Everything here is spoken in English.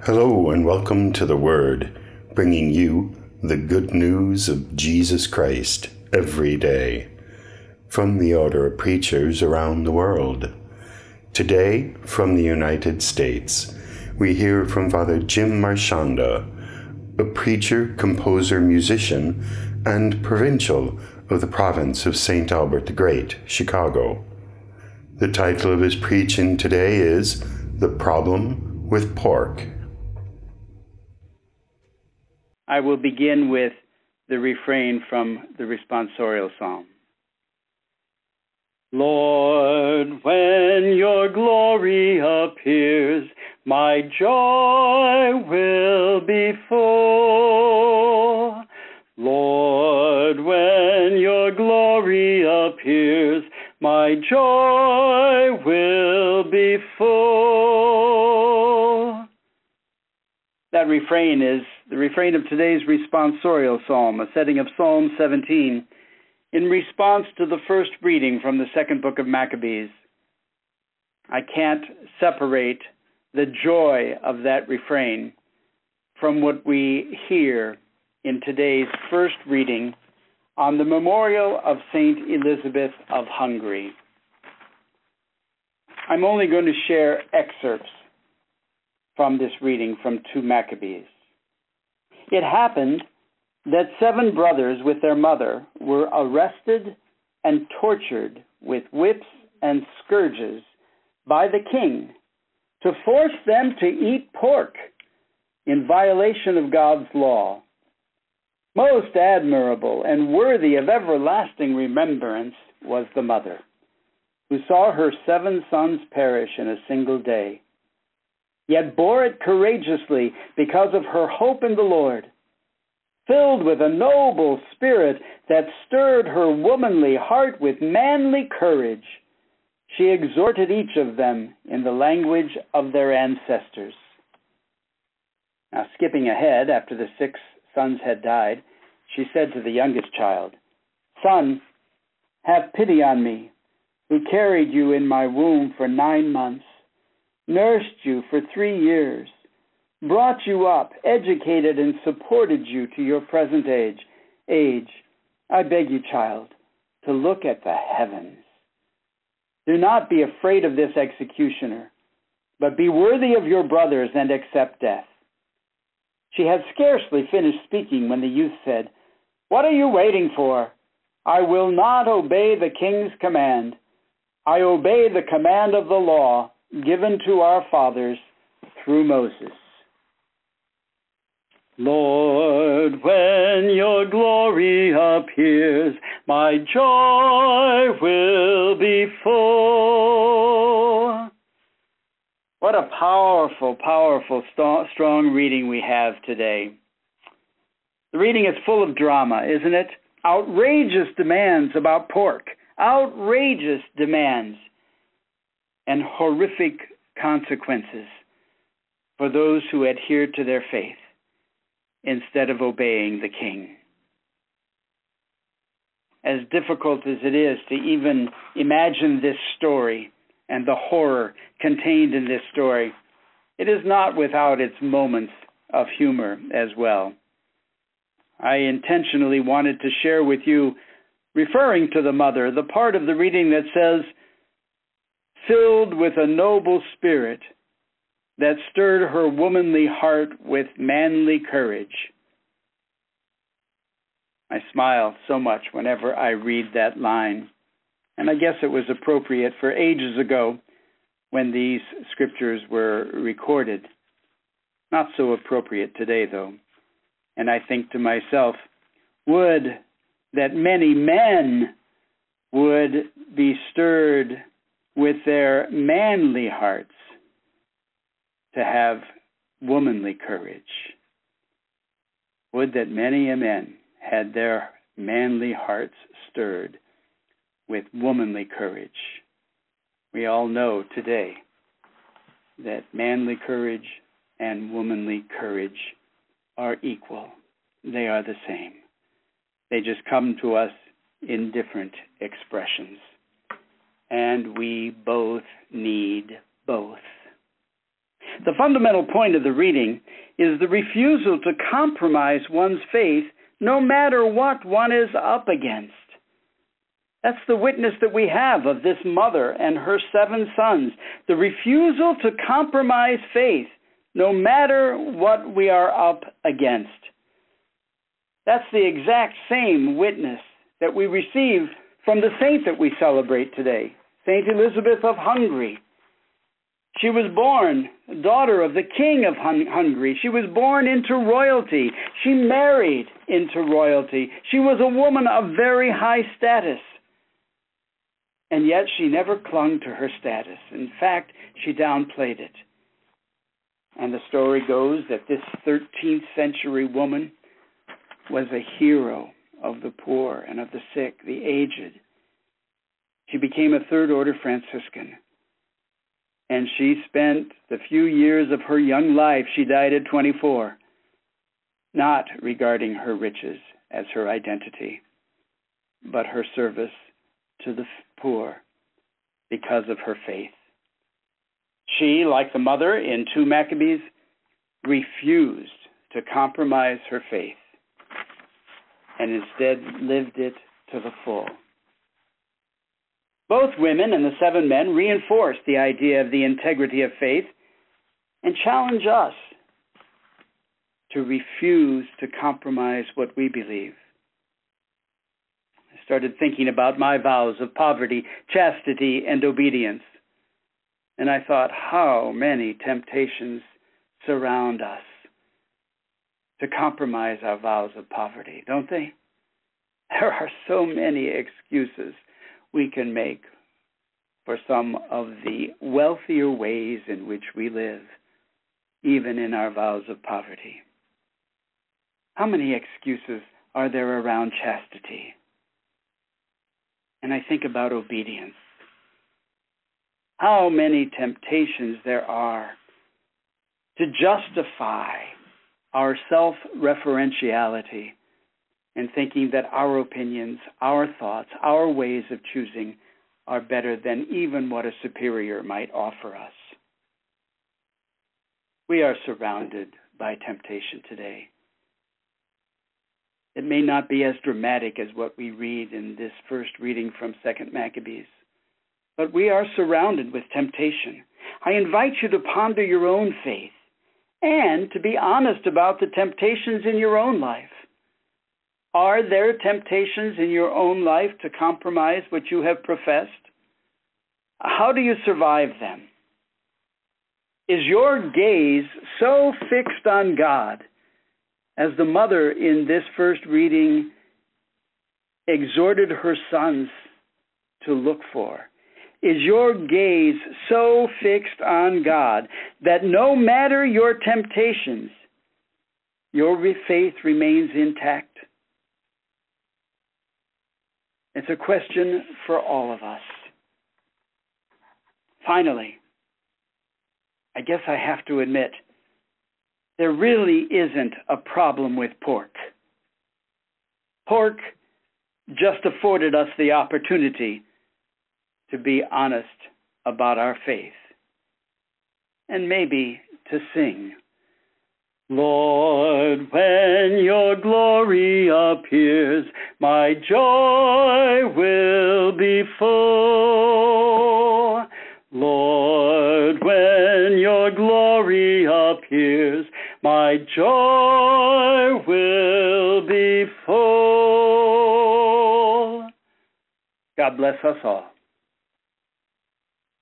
Hello and welcome to The Word, bringing you the good news of Jesus Christ every day from the Order of Preachers around the world. Today, from the United States, we hear from Father Jim Marchanda, a preacher, composer, musician, and provincial of the province of St. Albert the Great, Chicago. The title of his preaching today is The Problem with Pork. I will begin with the refrain from the responsorial psalm. Lord, when your glory appears, my joy will be full. Lord, when your glory appears, my joy will be full. That refrain is the refrain of today's responsorial psalm, a setting of Psalm 17, in response to the first reading from the second book of Maccabees. I can't separate the joy of that refrain from what we hear in today's first reading on the memorial of Saint Elizabeth of Hungary. I'm only going to share excerpts from this reading from 2 Maccabees. It happened that 7 brothers with their mother were arrested and tortured with whips and scourges by the king to force them to eat pork in violation of God's law. Most admirable and worthy of everlasting remembrance was the mother, who saw her 7 sons perish in a single day, yet bore it courageously because of her hope in the Lord. Filled with a noble spirit that stirred her womanly heart with manly courage, she exhorted each of them in the language of their ancestors. Now, skipping ahead, after the 6 sons had died, she said to the youngest child, "Son, have pity on me, who carried you in my womb for 9 months, nursed you for 3 years, brought you up, educated and supported you to your present age. I beg you, child, to look at the heavens. Do not be afraid of this executioner, but be worthy of your brothers and accept death." She had scarcely finished speaking when the youth said, "What are you waiting for? I will not obey the king's command. I obey the command of the law given to our fathers through Moses." Lord, when your glory appears, my joy will be full. What a powerful, strong reading we have today. The reading is full of drama, isn't it? Outrageous demands about pork. Outrageous demands and horrific consequences for those who adhere to their faith instead of obeying the king. As difficult as it is to even imagine this story and the horror contained in this story, it is not without its moments of humor as well. I intentionally wanted to share with you, referring to the mother, the part of the reading that says, "Filled with a noble spirit that stirred her womanly heart with manly courage." I smile so much whenever I read that line, and I guess it was appropriate for ages ago when these scriptures were recorded. Not so appropriate today, though. And I think to myself, would that many men would be stirred with their manly hearts to have womanly courage. Would that many a men had their manly hearts stirred with womanly courage. We all know today that manly courage and womanly courage are equal. They are the same. They just come to us in different expressions. And we both need both. The fundamental point of the reading is the refusal to compromise one's faith no matter what one is up against. That's the witness that we have of this mother and her 7 sons. The refusal to compromise faith no matter what we are up against. That's the exact same witness that we receive from the saint that we celebrate today, Saint Elizabeth of Hungary. She was born daughter of the king of Hungary. She was born into royalty. She married into royalty. She was a woman of very high status. And yet she never clung to her status. In fact, she downplayed it. And the story goes that this 13th century woman was a hero of the poor and of the sick, the aged. She became a third-order Franciscan. And she spent the few years of her young life, she died at 24, not regarding her riches as her identity, but her service to the poor because of her faith. She, like the mother in 2 Maccabees, refused to compromise her faith and instead lived it to the full. Both women and the 7 men reinforce the idea of the integrity of faith and challenge us to refuse to compromise what we believe. I started thinking about my vows of poverty, chastity, and obedience. And I thought, how many temptations surround us to compromise our vows of poverty, don't they? There are so many excuses we can make for some of the wealthier ways in which we live, even in our vows of poverty. How many excuses are there around chastity? And I think about obedience. How many temptations there are to justify our self-referentiality and thinking that our opinions, our thoughts, our ways of choosing are better than even what a superior might offer us. We are surrounded by temptation today. It may not be as dramatic as what we read in this first reading from 2 Maccabees, but we are surrounded with temptation. I invite you to ponder your own faith and to be honest about the temptations in your own life. Are there temptations in your own life to compromise what you have professed? How do you survive them? Is your gaze so fixed on God, as the mother in this first reading exhorted her sons to look for? Is your gaze so fixed on God that no matter your temptations, your faith remains intact? It's a question for all of us. Finally, I guess I have to admit, there really isn't a problem with pork. Pork just afforded us the opportunity to be honest about our faith and maybe to sing, Lord, when your glory appears, my joy will be full. Lord, when your glory appears, my joy will be full. God bless us all.